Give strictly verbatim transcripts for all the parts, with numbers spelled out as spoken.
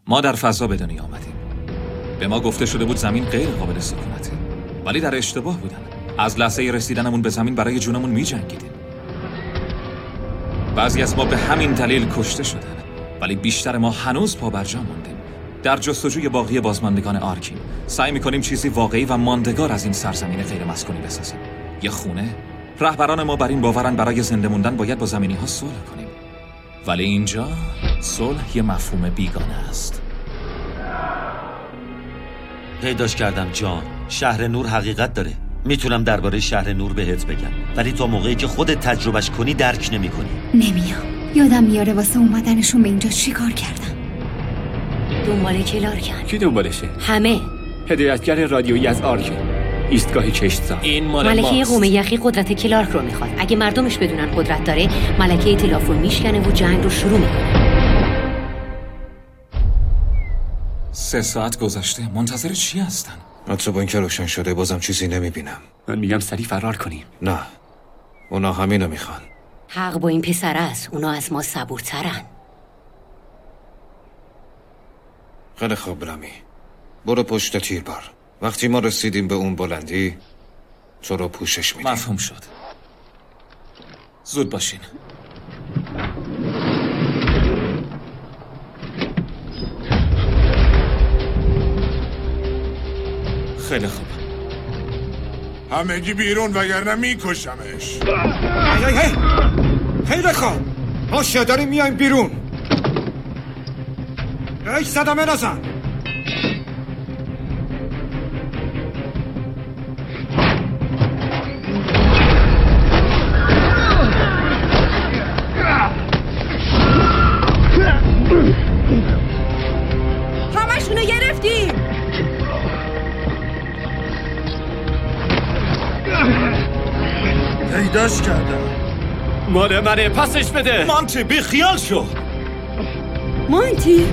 ما در فضا به دنیا آمدیم. به ما گفته شده بود زمین غیر قابل سکونته، ولی در اشتباه بودن. از لحظه رسیدنمون به زمین برای جونمون می جنگیدیم. بعضی از ما به همین دلیل کشته شدن، ولی بیشتر ما هنوز پا برجا موندیم. در جستجوی باقی بازماندگان آرکیم سعی می‌کنیم چیزی واقعی و ماندگار از این سرزمین غیر مسکونی بسازیم. یه خونه. رهبران ما بر این باورن برای زنده موندن باید با زمینی‌ها صلح کنیم. ولی اینجا صلح یه مفهوم بیگانه است. پیداش کردم جان. شهر نور حقیقت داره. میتونم درباره شهر نور بهت بگم، ولی تا موقعی که خودت تجربهش کنی درک نمی‌کنی. نمیام. یادم میاره واسه اومدنشون به اینجا چی کار کردن. دنبال کلارکن. کی دنبالشه؟ همه. هدایتگر رادیویی از آرکه، ایستگاه کشتزار. این مال ملکه قوم یخی قدرت کلارک رو میخواد. اگه مردمش بدونن قدرت داره، ملکه ائتلاف رو میشکنه و جنگ رو شروع میکنه. سه ساعت گذشته. منتظر چی هستن؟ حتی با اینکه روشن شده بازم چیزی نمیبینم. من میگم سریع فرار کنیم. نه، اونا همینو میخوان. حق با این پسر است. اونا از ما صبورترن. خیلی خوب رامی، برو پشت تیر بار. وقتی ما رسیدیم به اون بلندی تو رو پوشش میدیم. مفهوم شد. زود باشین. خیلی خوب. همگی بیرون وگرنه میکشمش. هی هی هی خیلی خوب، ما داریم میایم بیرون. ای صدمه نزن. همشونو گرفتیم. پیداش کردم. مال منه، پسش بده. مانتی بی خیال شو. مانتی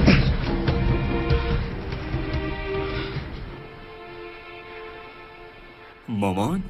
مامان؟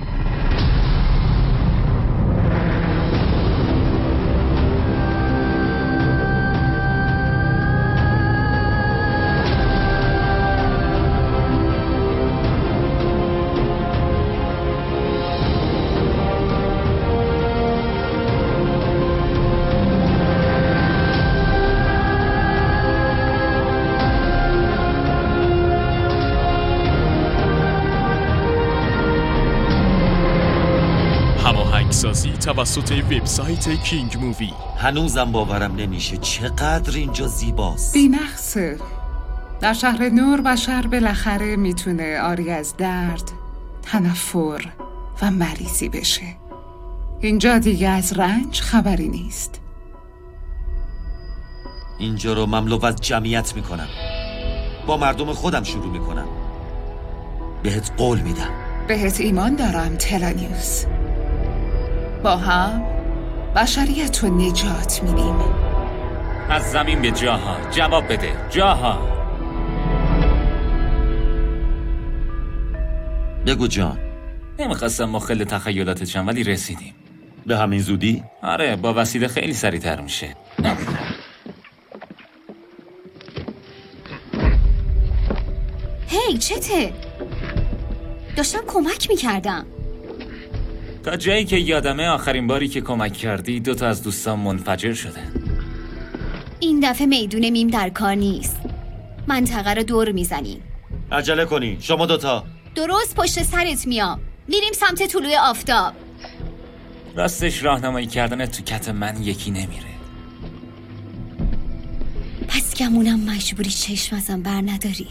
سازی توسط وبسایت کینگ مووی. هنوزم باورم نمیشه چقدر اینجا زیباست. بی‌نقصه. در شهر نور بشر بالاخره میتونه آری از درد، تنفر و مریضی بشه. اینجا دیگه از رنج خبری نیست. اینجا رو مملو از جمعیت میکنم. با مردم خودم شروع میکنم. بهت قول میدم. بهت ایمان دارم تلانیوس. با هم بشریت رو نجات میدیم. از زمین به جاها. جواب بده. جاها. بگو جان. نمیخواستم مخل تخیلاتت شم ولی رسیدیم. به همین زودی؟ آره، با وسیله خیلی سریعتر میشه. هی چته؟ داشتم کمک میکردم. تا جایی که یادمه آخرین باری که کمک کردی دو تا از دوستان منفجر شدن. این دفعه میدون میم در کار نیست. منطقه رو دور میزنیم. عجله کنی شما دوتا. درست پشت سرت میام. میریم سمت طلوع آفتاب. راستش راهنمایی کردن تو کت من یکی نمیره. پس گمونم مجبوری چشم ازم بر نداری.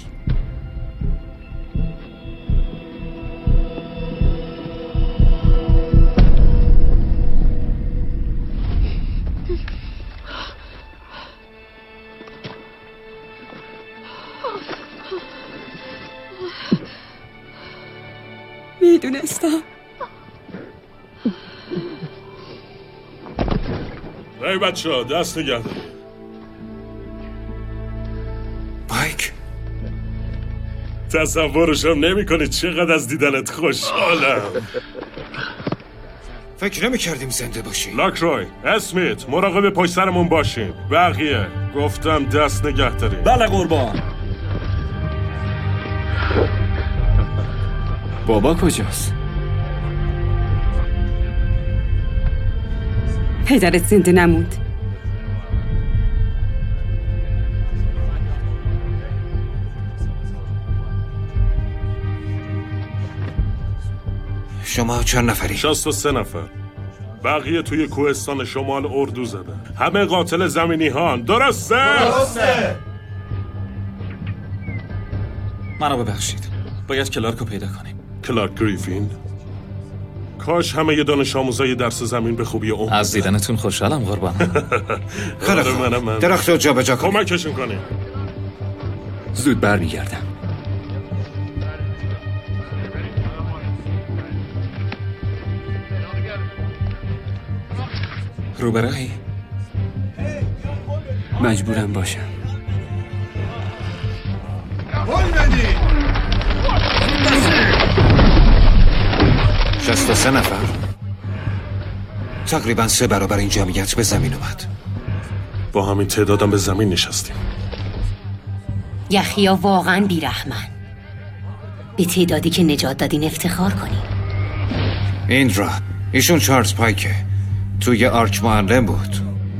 میدونستم. ای بچه ها دست نگه داری. مایک تصورشم نمی کنی چقدر از دیدنت خوشحالم. فکر نمی کردیم زنده باشیم. لاکروی، اسمیت، مراقب پشت سرمون باشیم. بقیه گفتم دست نگه داریم. بله قربان. بابا کجاست؟ پدرت زنده نموند. شما چند نفری؟ شصت و سه نفر. بقیه توی کوهستان شمال اردو زدن. همه قاتل زمینی هان. درسته؟ درسته. منو ببخشید. باید کلارکو پیدا کنیم. کلارک گریفین؟ کاش همه ی دانش آموزای درس زمین به خوبی اون. از دیدنتون خوشحالم قربان. خیلی خوب. درخت رو جا به جا کنیم. کمکشون کنیم. زود برمیگردم. روبرایی؟ مجبورم باشم. شصت و سه نفر. تقریبا سه برابر این جمعیت به زمین اومد. با همین تعدادم به زمین نشستیم. یخیا واقعا بیرحمن. به تعدادی که نجات دادین افتخار کنین. این را ایشون چارلز پایکه، توی آرک معلم بود.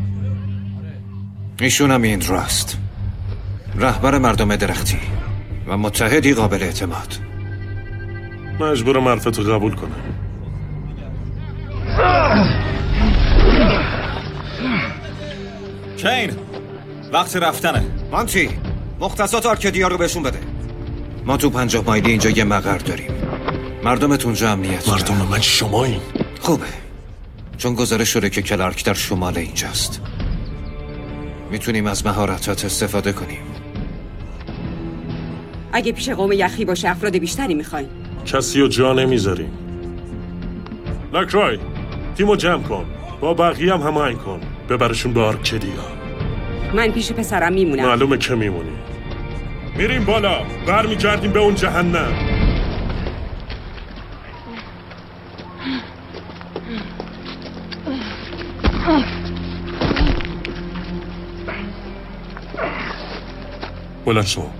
ایشون هم این راست، رهبر مردم درختی و متحدی قابل اعتماد. مجبورم حرفتو قبول کنم. کین، وقت رفتنه. مانتی، مختصات آرکدیا رو بهشون بده. ما تو پنجاه مایلی اینجا یه مقر داریم. مردمتون جا امنیت. مردم من شماییم. خوبه، چون گزارش شده که کلارک در شمال اینجاست. میتونیم از مهارتات استفاده کنیم. اگه پیش قوم یخی باشه افراد بیشتری میخوایم. کسی رو جا نمیذاریم. لاکروی، تیمو جمع کن. با بقیه هم هماهنگ کن. ببرشون به آرکدیا. من پیش پسرم میمونم. معلومه که میمونی. میریم بالا، برمیگردیم به اون جهنم. بلند شو.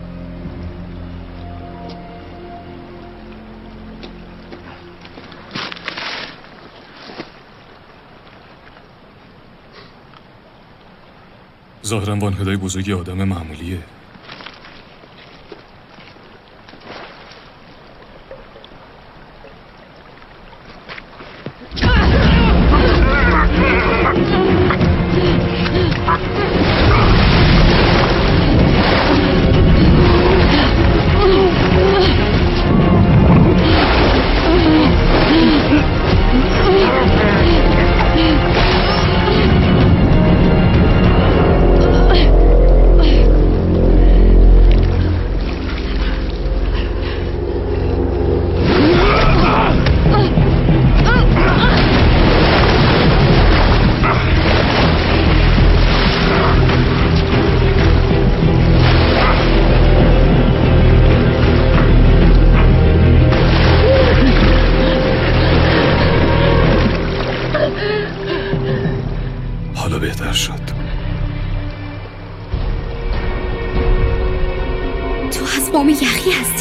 ظاهراً وانهدای بزرگی آدم معمولیه. بهتر شد. تو از قوم یخی هستی؟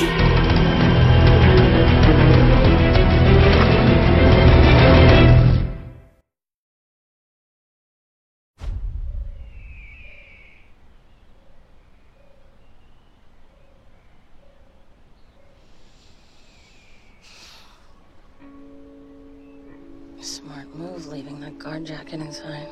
Smart move leaving that guard jacket inside.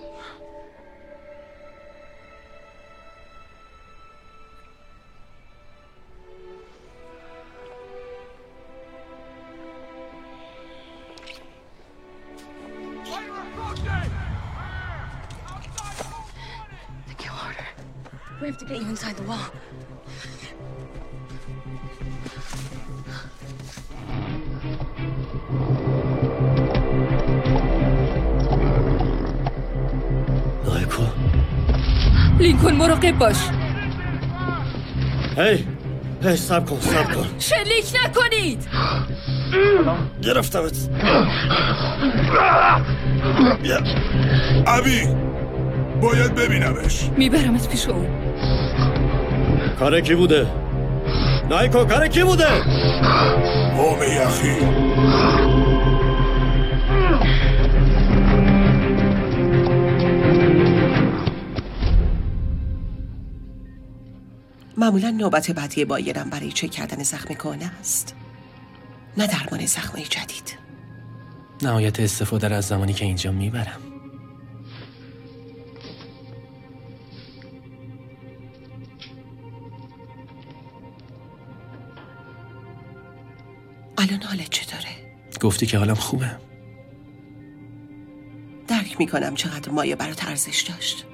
We have to get you inside the wall. لینکن مراقب باش. هی سب کن سب کن شلیک نکنید. گرفتمت. بیا ابی باید ببینمش. میبرمت پیش اون. کار کی بوده؟ نایکو کار کی بوده؟ قوم یخی. معمولا نوبت بعدی بایرم برای چک کردن زخم کهنه است، نه درمان زخمای جدید. نهایت استفاده از زمانی که اینجا میبرم. الان حالت چطوره؟ گفتی که حالم خوبه. درک میکنم چقدر مایه برات ارزش داشت.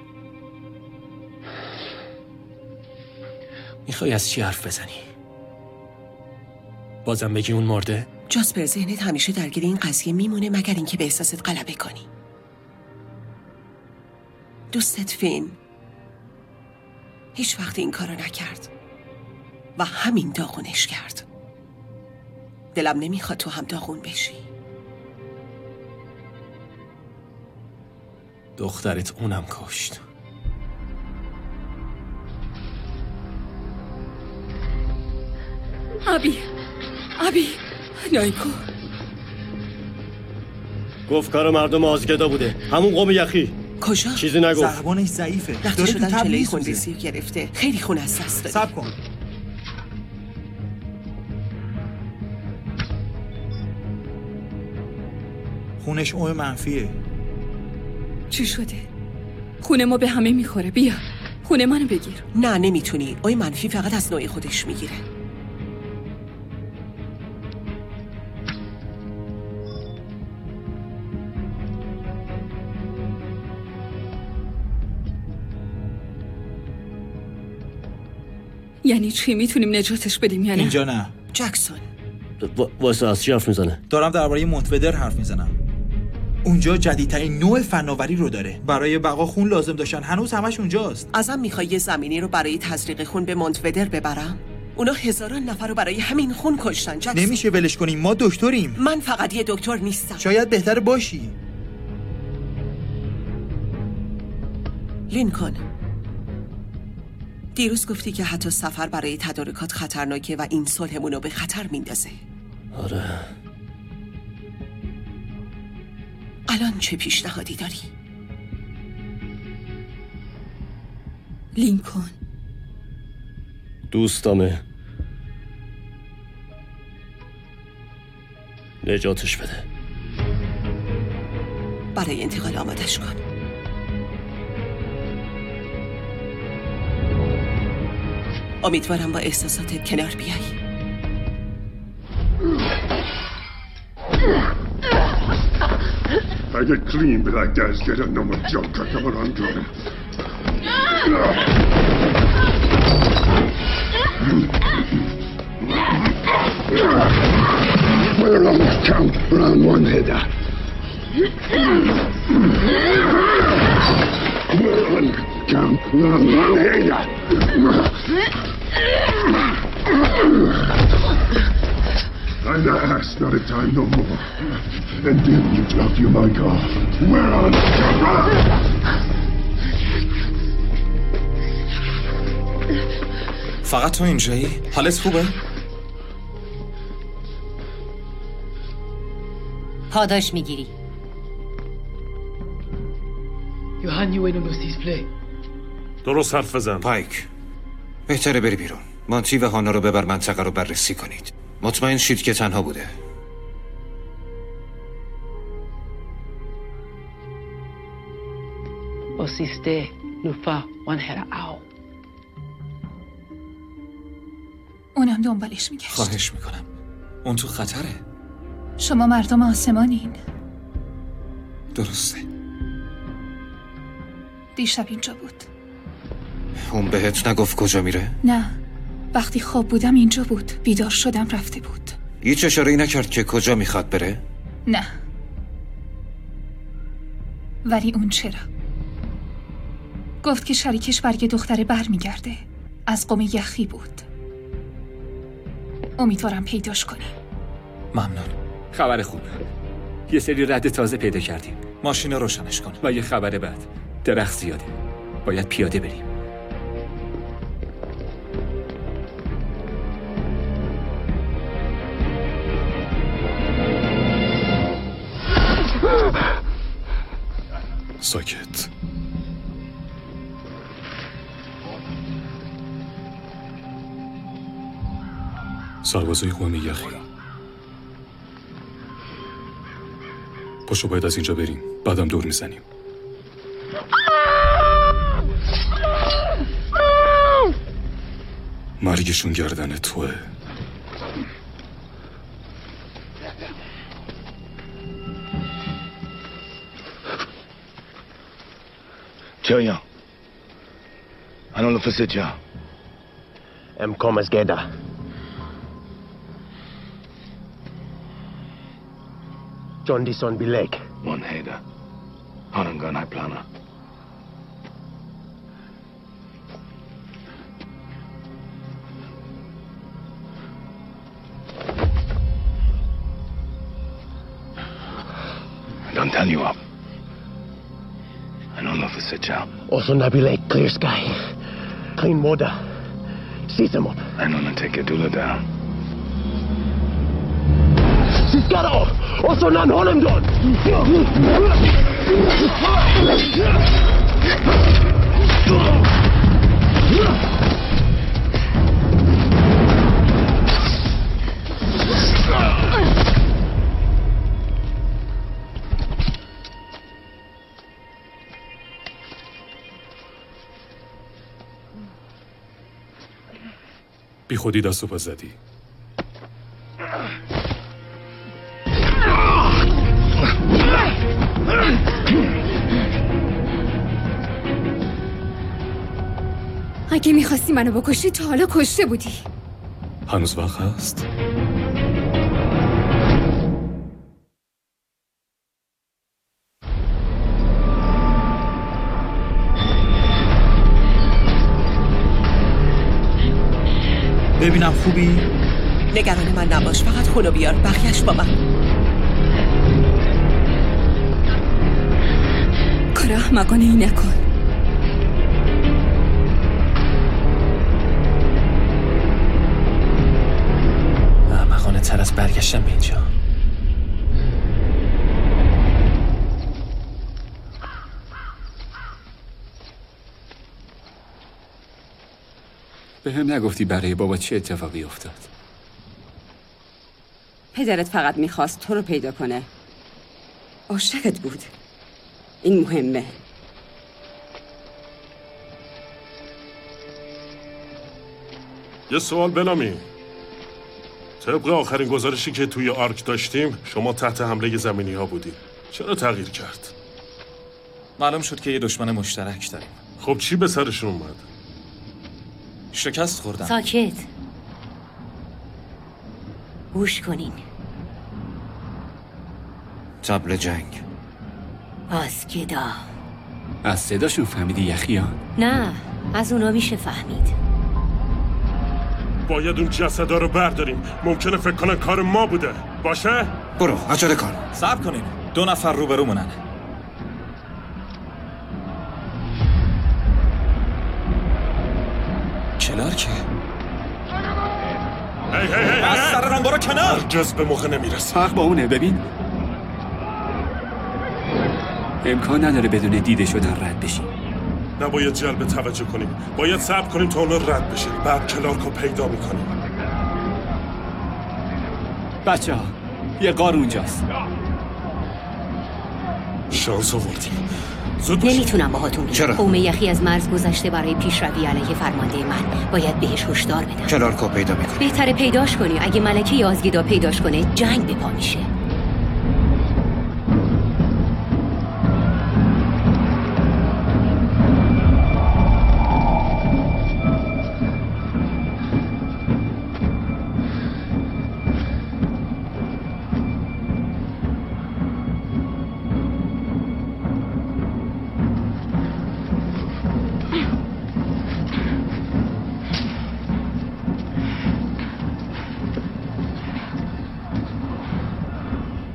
میخوای از چی حرف بزنی؟ بازم بگی اون مرده؟ جاسپر، ذهنت همیشه درگیر این قضیه میمونه مگر اینکه به احساست غلبه کنی. دوستت فین هیچ وقت این کارو نکرد و همین داغونش کرد. دلم نمیخواد تو هم داغون بشی. دخترت اونم کشت. ابی ابی نایکو گفت کار مردم آزگدا بوده، همون قوم یخی. کجا؟ چیزی نگفت. زبانش ضعیفه. لخته شدن جلوی خونریزی گرفته. خیلی خون از دست داده. صبر کن. خونش اوه منفیه. چی شده؟ خونه ما به همه میخوره. بیا خونه منو بگیر. نه نمیتونی. اوه منفی فقط از نوع خودش میگیره. یعنی چی؟ میتونیم نجاتش بدیم یا نه؟ اینجا نه. جکسون واسه از چی حرف میزنه؟ دارم درباره مونتودر حرف میزنم. اونجا جدیدترین نوع فناوری رو داره. برای بقا خون لازم داشتن. هنوز همش اونجاست. ازم میخوای یه زمینی رو برای تزریق خون به مونتودر ببرم؟ اونا هزاران نفر رو برای همین خون کشتن. جکسون نمیشه ولش کنیم. ما دکتریم. من فقط یه دکتر نیستم. شاید بهتر باشی. لینکن، دیروز گفتی که حتی سفر برای تدارکات خطرناکه و این صلحمون رو به خطر میندازه. آره. الان چه پیشنهادی داری؟ لینکن دوستامه، نجاتش بده. برای انتقال آمادش کن. امیدوارم با احساساتت کنار بیایی. اگه کلین به دست گرم نمو جا کتبر انجامه. برام کم رمان هده. برام کم رمان هده. And I ask not a time no more. And then you drop you, my God. We're on camera! فقط تو اینجایی؟ حالت خوبه؟ پاداش میگیری. درست حرف بزن. پایک، بهتره بری بیرون. مانتی و هانا رو ببر منطقه رو بررسی کنید. مطمئن شید که تنها بوده. Osiste nufa wanhera au. اونم دنبالش میگشت. خواهش میکنم. اون تو خطره. شما مردم آسمانین. درسته. دیشب اینجا بود. اون بهت نگفت کجا میره؟ نه. وقتی خواب بودم اینجا بود. بیدار شدم رفته بود. هیچ اشاره‌ای نکرد که کجا میخواد بره؟ نه. ولی اون چرا؟ گفت که شریکش برگ دختره بر میگرده. از قوم یخی بود. امیدوارم پیداش کنی. ممنون. خبر خوب، یه سری رد تازه پیدا کردیم. ماشین رو روشنش کن. و یه خبر بعد، درخت زیاده، باید پیاده بریم. ساکت. سربازای قوم یخی، پاشو باید از اینجا بریم، بعدم دور میزنیم. مرگشون گردن توه. Tiens, allons le faire déjà. Em comes geda. John Dison Bilek. One header. Hanangan I plana. Don't tell you up. I don't know if it's a job. Also Nabilek, clear sky. Clean water. Seize them up. I don't know, take your doula down. She's got off! Also nan honem dort! بی خودی دست و پا زدی. اگه میخواستی منو بکشی تا حالا کشته بودی. هنوز وقت هست؟ ببینم خوبی؟ نگران من نباش، فقط خونو بیار، بقیهش با من. کار احمقانه ای نکن. احمقانه تر از برگشتم به اینجا. به هم نگفتی برای بابا چه اتفاقی افتاد؟ پدرت فقط میخواست تو رو پیدا کنه. عاشقت بود. این مهمه. یه سوال بلامی. طبق آخرین گزارشی که توی آرک داشتیم شما تحت حمله زمینی ها بودید. چرا تغییر کرد؟ معلوم شد که یه دشمن مشترک داریم. خب چی به سرشون اومد؟ شکست خوردن. ساکت. گوش کنین. تبل جنگ. آسکدا. از صداشون فهمیدی یخیان؟ نه، از اونا میشه فهمید. باید اون جسدا رو برداریم. ممکنه فکر کنن کار ما بوده. باشه؟ برو عجله کن. صبر کنین. دو نفر روبرومونن. کلارکه؟ هی هی هی از سر رام برو کنار. هرگز به موقع نمیرسه. حق با اونه. ببین امکان نداره بدون دیده شدن رد بشیم. نباید جلب توجه کنیم. باید صبر کنیم تا اونا رد بشه. بعد کلارکو پیدا میکنیم. بچه ها یه غار اونجاست. شانس آوردیم. نمیتونم باهاتون بیام. چرا؟ قوم یخی از مرز گذشته برای پیشروی علیه فرمانده من. باید بهش هشدار بدم. کلارکو پیدا میکنیم. بهتره پیداش کنی. اگه ملکه یازگیدا پیداش کنه جنگ به پا میشه.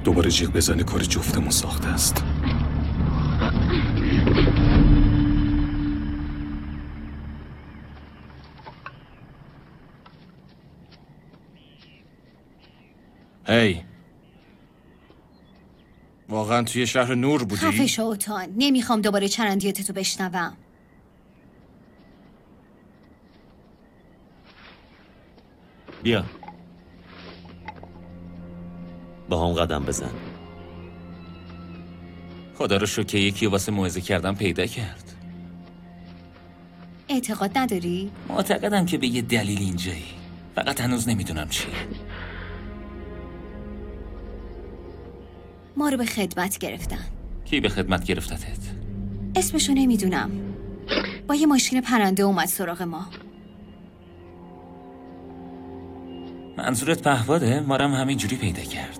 دوباره جیغ بزنه کار جفتمون ساخته است. هی واقعا توی شهر نور بودی؟ خفه شو اوتان، نمیخوام دوباره چرندیاتتو بشنوم. بیا با هم قدم بزن. خدا رو شکر که یکی واسه موعظه کردن پیدا کرد. اعتقاد نداری؟ معتقدم که به یه دلیل اینجایی، فقط هنوز نمیدونم چیه. ما رو به خدمت گرفتن. کی به خدمت گرفتتت؟ اسمشو نمیدونم. با یه ماشین پرنده اومد سراغ ما. منظورت پهباده؟ ما رو هم همینجوری پیدا کرد.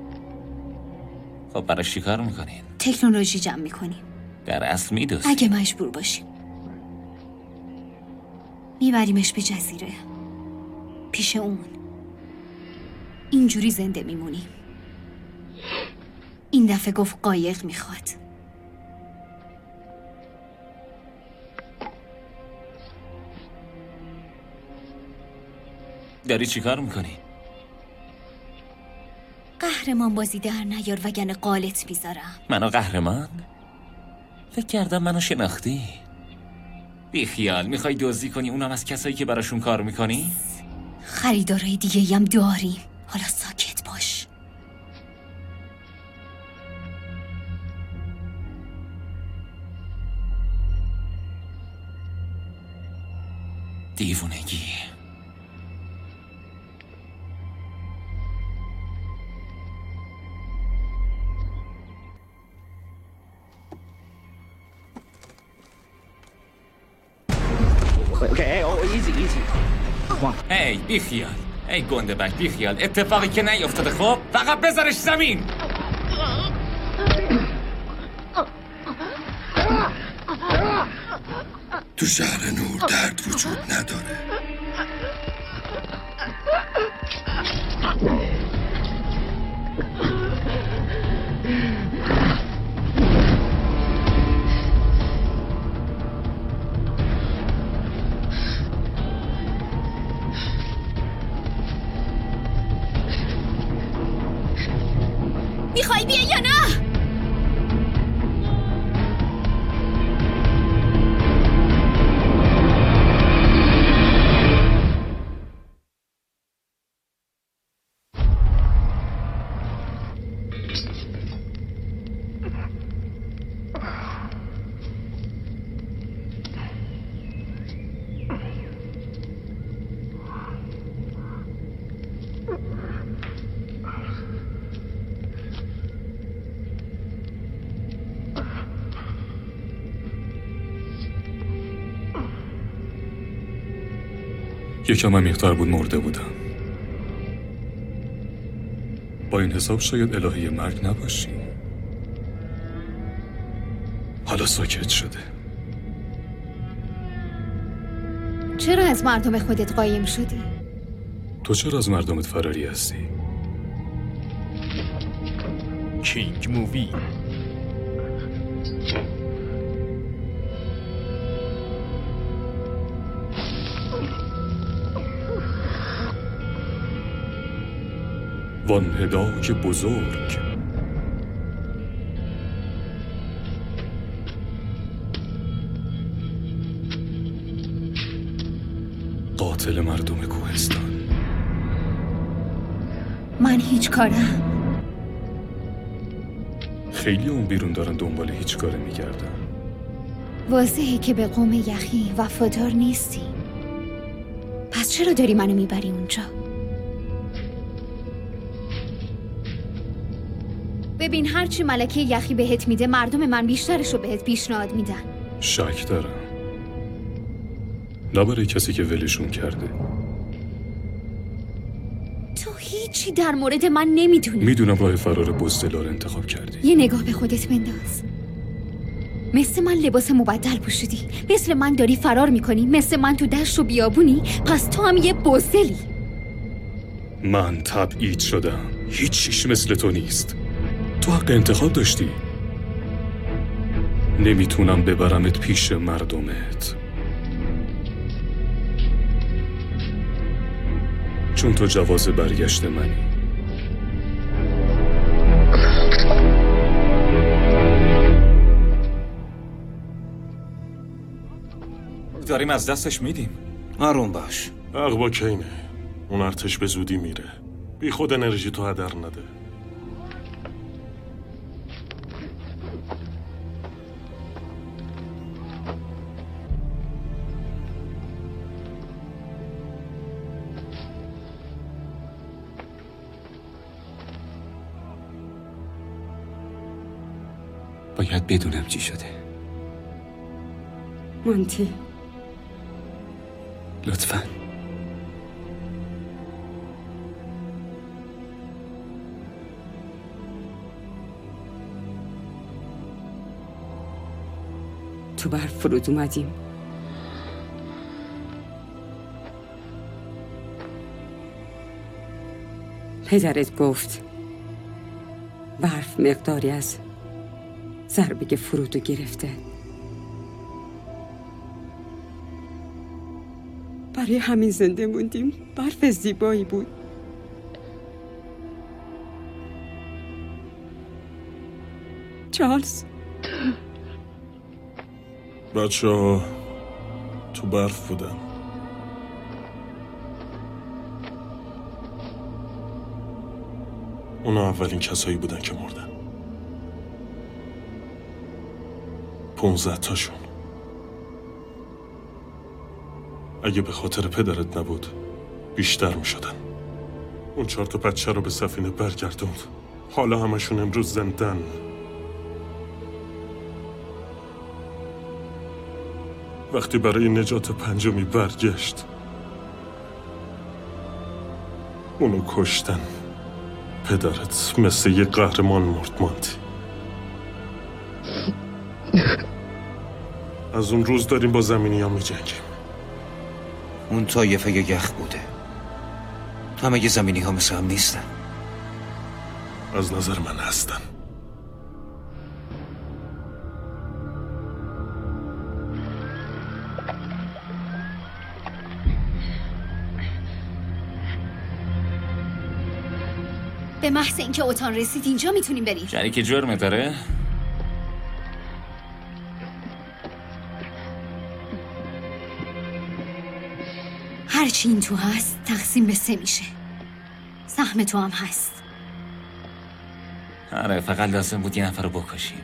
خب برای چی کار میکنین؟ تکنولوژی جمع میکنیم. در اصل میدوزیم. اگه مجبور باشیم میبریمش به جزیره، پیش اون. اینجوری زنده میمونیم. این دفعه گفت قایق میخواد. داری چی کار میکنی؟ قهرمان بازی در نیار وگرنه قالت میذارم. منو قهرمان؟ فکر کردم منو شناختی. بی خیال، میخوای دزدی کنی اونم از کسایی که براشون کار میکنی؟ خریدارای دیگه هم داریم. حالا ساکت باش. دیوونگی. Okay, oh, easy, easy. Come on. هی بی خیال، ای گنده بک بی خیال. اتفاقی که نیفتاده، خب فقط بذارش زمین. تو شهر نور درد وجود نداره. میخوای بیا یا نه؟ یکم عمیق‌تر بود مرده بودم. با این حساب شاید الهی مرگ نباشی. حالا ساکت شده. چرا از مردم خودت قایم شدی؟ تو چرا از مردمت فراری هستی؟ کینگ مووی. وان هداک بزرگ. قاتل مردم کوهستان. من هیچ کارم. خیلی اون بیرون دارن دنبال هیچ کاره میگردن. واضحه که به قوم یخی وفادار نیستی. پس چرا داری منو میبری اونجا؟ ببین هرچی ملکه یخی بهت میده مردم من بیشترشو بهت پیشنهاد میدن. شک دارم. نه برای کسی که ولشون کرده. تو هیچی در مورد من نمیدونی. میدونم راه فرار بزدلا رو انتخاب کردی. یه نگاه به خودت بنداز. مثل من لباس مبدل پوشیدی، مثل من داری فرار میکنی، مثل من تو دشت و بیابونی، پس تو هم یه بزدلی. من تبعید شدم. هیچ چیش مثل تو نیست. تو حق انتخاب داشتی. نمیتونم ببرمت پیش مردمت، چون تو جواز برگشت منی. داریم از دستش میدیم. آروم باش. اقوا کینه. اون ارتش به زودی میره. بی خود انرژی تو هدر نده. باید بدونم چی شده. مونتی لطفاً. تو برف فرود اومدیم. پدرت گفت برف مقداری از ضربه فرودو گرفته. برای همین زنده موندیم. برف زیبایی بود. چارلز، بچه ها تو برف بودن. اونا اولین کسایی بودن که مردن. پونزده تاشون. اگه به خاطر پدرت نبود بیشتر می شدن. اون چهار تا بچه رو به سفینه برگردوند. حالا همشون امروز زندن. وقتی برای نجات پنجمی برگشت اونو کشتن. پدرت مثل یه قهرمان مرد مانتی. از اون روز داریم با زمینی ها می جنگیم. اون طایفه یخ بوده. همه یه زمینی ها مثل هم نیستن. از نظر من هستن. به محض اینکه اوتان رسید اینجا میتونیم بریم. شریک جرم داره؟ هرچی این تو هست تقسیم به سه میشه. سهم تو هم هست. آره، فقط لازم بود یه نفر رو بکشیم.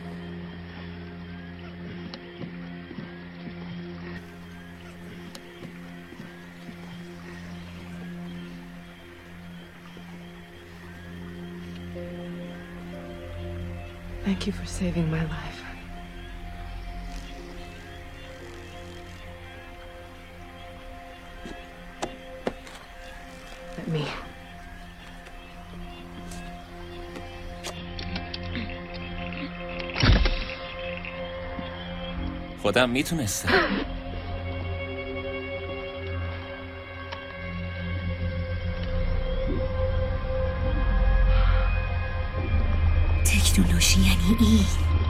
Thank you for saving my life. Let me. خودم میتونستم. تکنولوژی یعنی این.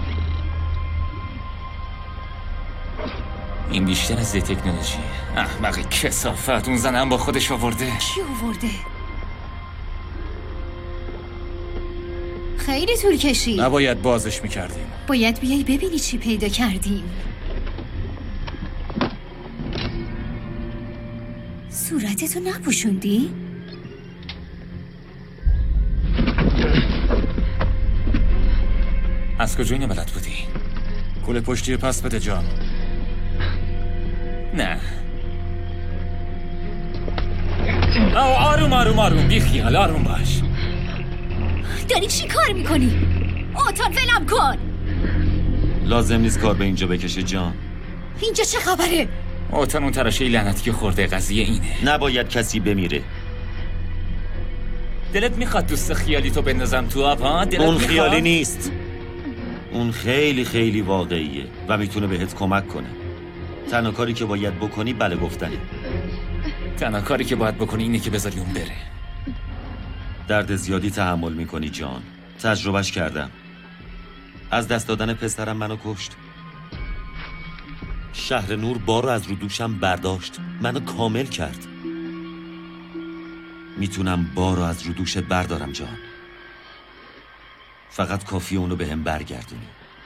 این بیشتر از تکنولوژی. احمق کثافت، اون زنم با خودش آورده. کی آورده؟ خیلی طول کشید. نباید بازش میکردیم. باید بیای ببینی چی پیدا کردیم. صورتتو نپوشوندی؟ از کجا اینو بلد بودی؟ کل پشتی پس بده جان. نه. او آروم آروم آروم، بی خیال، آروم باش. داری چی کار میکنی؟ اوتان ولم کن. لازم نیست کار به اینجا بکشه جان. اینجا چه خبره؟ اوتان اون تراشه لعنتی که خورده. قضیه اینه. نباید کسی بمیره. دلت میخواد دوست خیالی تو بندازم تو آب ها؟ دلت اون میخواد؟ خیالی نیست. اون خیلی خیلی واقعیه و میتونه بهت کمک کنه. تنها کاری که باید بکنی بله گفتنه. تنها کاری که باید بکنی اینه که بذاری اون بره. درد زیادی تحمل میکنی جان. تجربهش کردم. از دست دادن پسرم منو کشت. شهر نور بار رو از رو دوشم برداشت، منو کامل کرد. میتونم بار رو از رو دوشت بردارم جان، فقط کافی اونو به هم برگردونی.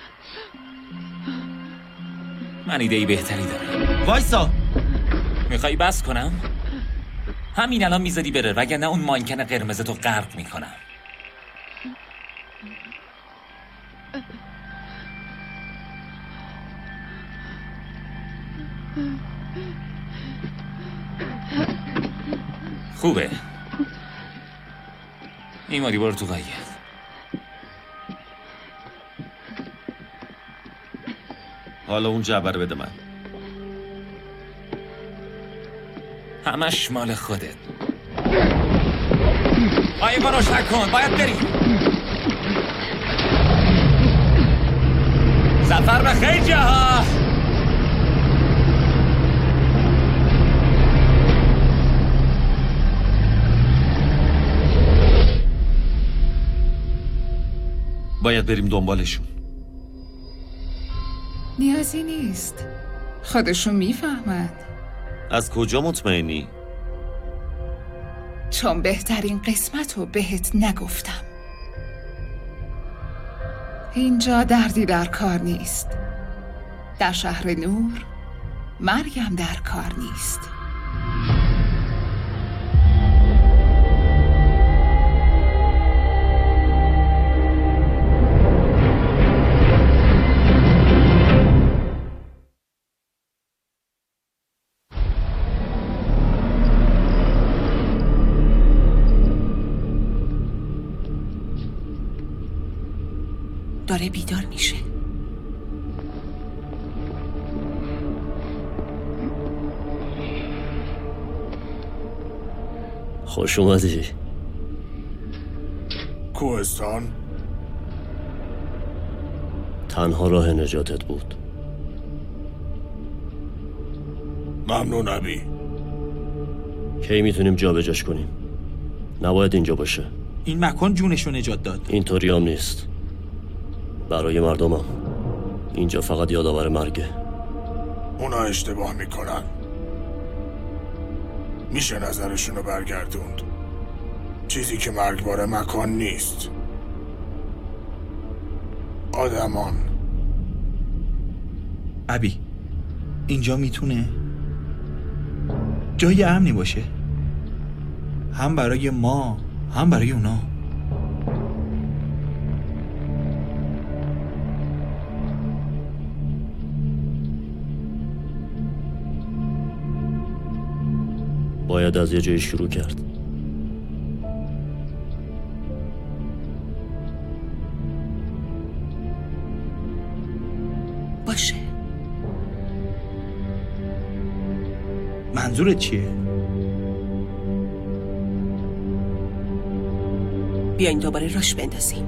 من ایده‌ای بهتری دارم. وایسا. میخوایی بس کنم؟ همین الان میزدی بره، وگرنه اون مانکن قرمز تو غرق میکنم. خوبه. ایماری برو تو قایق. حالا اون جعبه رو بده من. همش مال خودت. قایق رو روشن کن، باید بریم. سفر به خیر جاها. باید بریم دنبالشون. نیازی نیست، خودشون میفهمن. از کجا مطمئنی؟ چون بهترین قسمت رو بهت نگفتم. اینجا دردی در کار نیست. در شهر نور مرگم در کار نیست. داره بیدار میشه. خوش اومدی. کوهستان تنها راه نجاتت بود. ممنون ابی. کی میتونیم جا بجاش کنیم؟ نباید اینجا باشه. این مکان جونشو نجات داد. اینطوری هم نیست. برای مردمم اینجا فقط یادآور مرگه. اونا اشتباه میکنن. میشه نظرشونو برگردوند. چیزی که مرگبار مکان نیست، آدمان. ابی اینجا میتونه جای امنی باشه، هم برای ما هم برای اونا. باید از یه جای شروع کرد. باشه. منظورت چیه؟ بیاین دوباره راش بندازیم.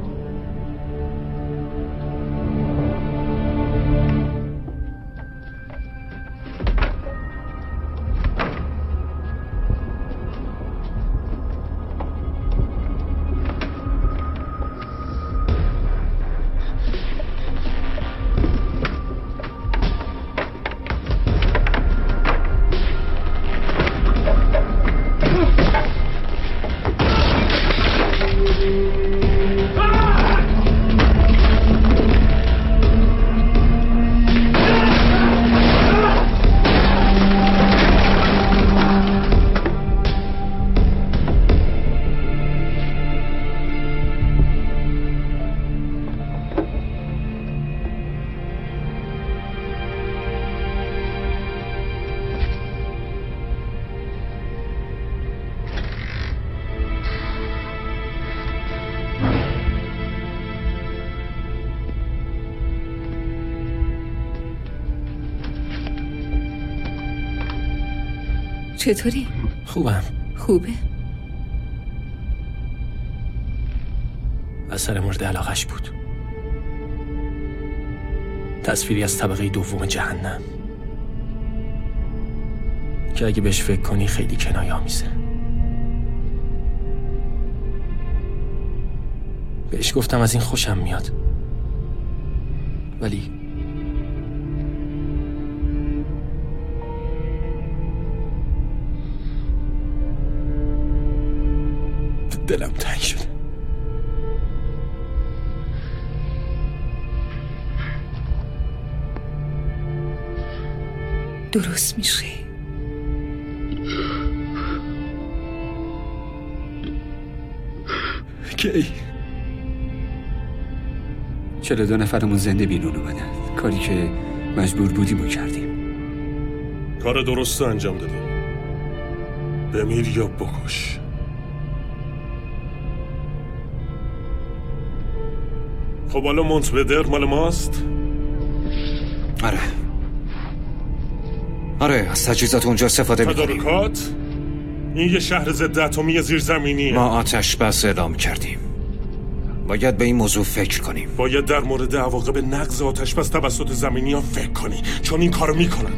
چطوری؟ خوبم. خوبه؟ اثر مورد علاقش بود. تصویری از طبقه دوم جهنم که اگه بهش فکر کنی خیلی کنایه‌آمیزه. بهش گفتم از این خوشم میاد، ولی دلم تنگ شده. درست میشه. کی؟ چرا دو نفرمون زنده بیرون اومدن؟ کاری که مجبور بودیم و کردیم. کار درست انجام دادیم. بمیر یا بکش. خب حالا مونتبدر مال ماست؟ آره آره از تجهیزات اونجا استفاده میکنیم. تدارکات؟ این یه شهر ضد اتمی زیرزمینیه. ما آتش بس اعلام کردیم. باید به این موضوع فکر کنیم. باید در مورد عواقب نقض آتش بس توسط زمینی ها فکر کنی، چون این کارو میکنن.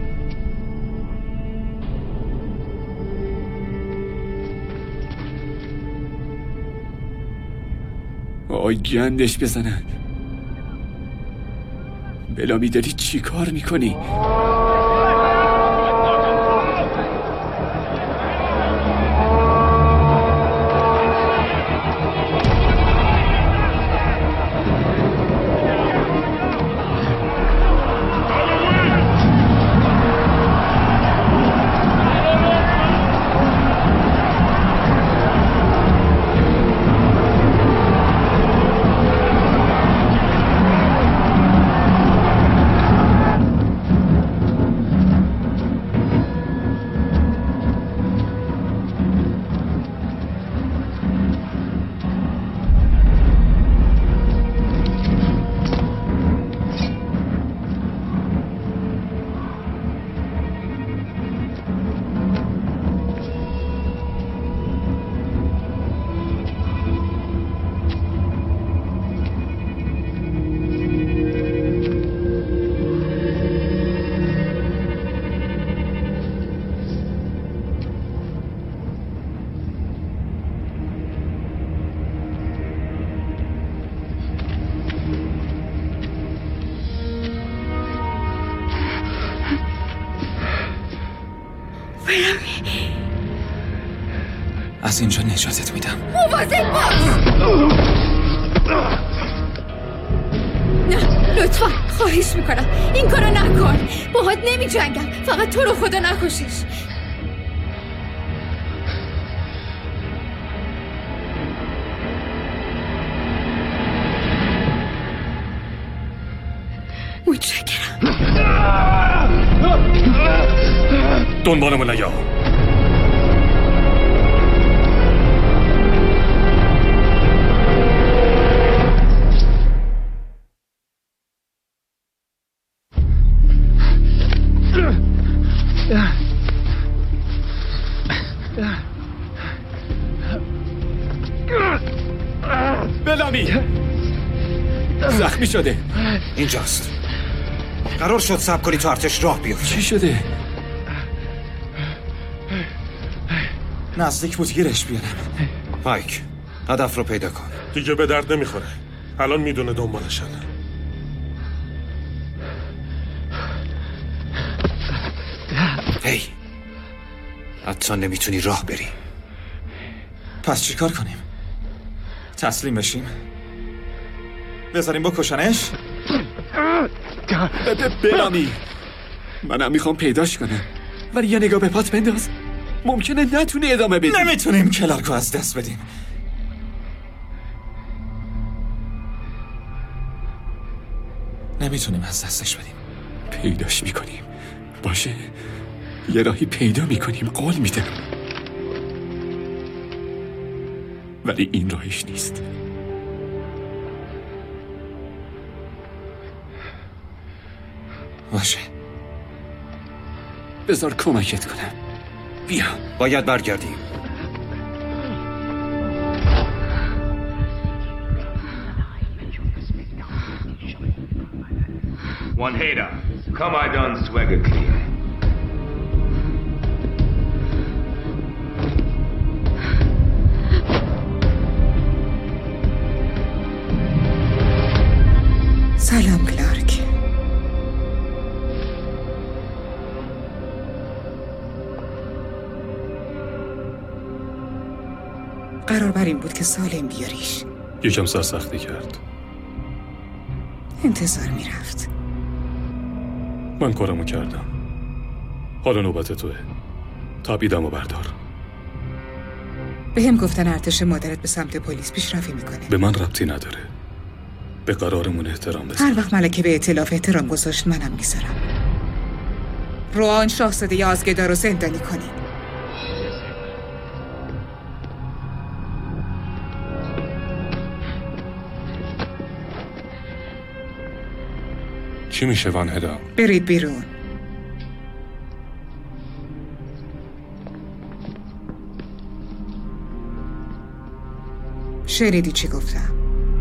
آی گندش بزنن. بلامی داری چی کار میکنی؟ از اینجا نجاتت میدم. مواظب باش. نه لطفا خواهش میکنم این کارو نکن. باهات نمی جنگم، فقط تو رو خدا نکشیش. متشکرم. دنبالمو نیا. بلامی زخمی شده. اینجاست. قرار شد صبر کنی تو ارتش راه بیفته. چی شده؟ نزدیک بود گیرش بیارم. پایک هدف رو پیدا کن. دیگه به درد نمیخوره. الان میدونه دنبالشن. هی حتی نمیتونی راه بری. پس چی کار کنیم؟ تسلیم بشیم؟ بذاریم بکشنش؟ بلامی منم میخوام پیداش کنم، ولی یه نگاه به پات بنداز. ممکنه نتونی ادامه بدی. نمیتونیم کلارکو از دست بدیم. نمیتونیم از دستش بدیم. پیداش میکنیم. باشه یه راهی پیدا میکنیم، قول میدم، ولی این راهش نیست. باشه بذار کمکت کنم. بیا. باید برگردیم. One hater, come I done swagger clear. سلام کلارک. قرار بر این بود که سالم بیاریش. یکم سرسختی کرد. انتظار میرفت. من کارمو کردم. حالا نوبت توه. تابیدمو بردار. به هم گفتن ارتش مادرت به سمت پلیس پیشروی میکنه. به من ربطی نداره. به قرارمون احترام بذار. هر وقت ملکه به ائتلاف احترام گذاشت منم میذارم. روان شاهزاده آزگدا رو زندانی کنید. چی میشه وان هدا؟ برید بیرون. شنیدی چی گفتم؟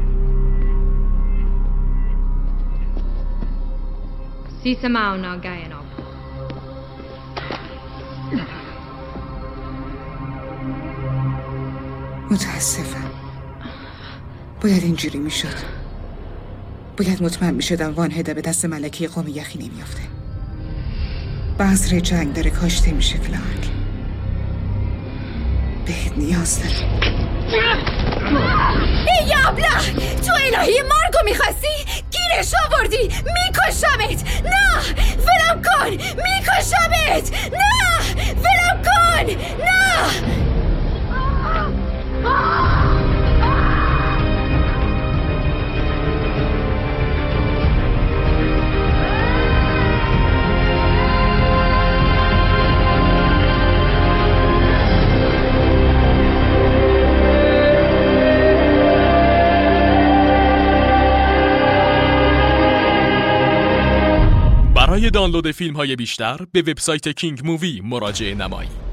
سیسماو ناگاینو. متاسفم. باید اینجوری میشد. باید مطمئن میشدم وان هدا به دست ملکه قوم یخی نمیافته. بذر جنگ داره کاشته میشه کلارک. بهت نیاز دارم. ای ابله، تو الهی مرگو میخواستی؟ گیرش آوردی. میکشمت. نه ولم کن. میکشمت. نه ولم کن. نه. برای دانلود فیلم های بیشتر به وبسایت کینگ مووی مراجعه نمایید.